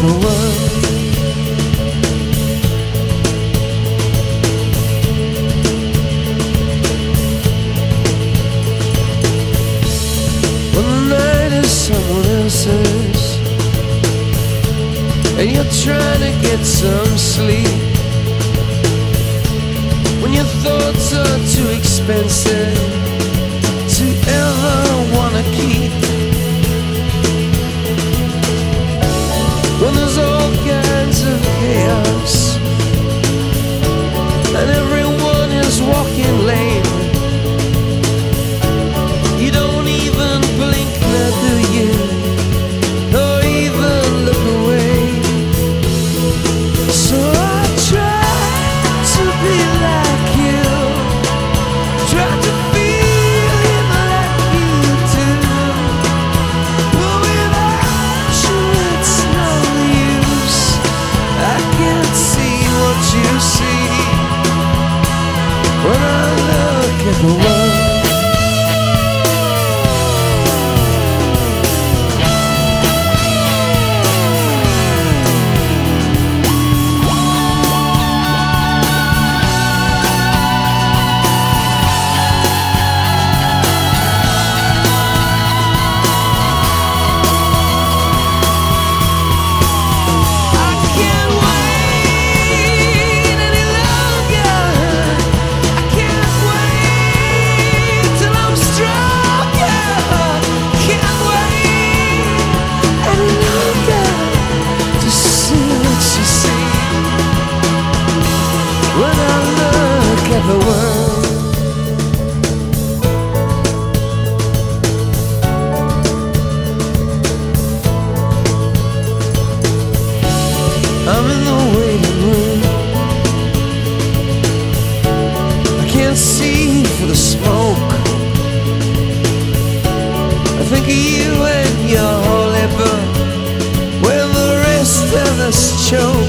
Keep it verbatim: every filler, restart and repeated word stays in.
the world. When the night is someone else's and you're trying to get some sleep, when your thoughts are too expensive to ever wanna keep, when there's all kinds of chaos and everyone is walking lame, you don't even blink now, do you? Or even look away. So I try to be like you, try to feel it like you do, but without you it's no use. I can't see what you see when I look at the world. The world, I'm in the waiting room. I can't see for the smoke. I think of you and your holy book when the rest of us choke.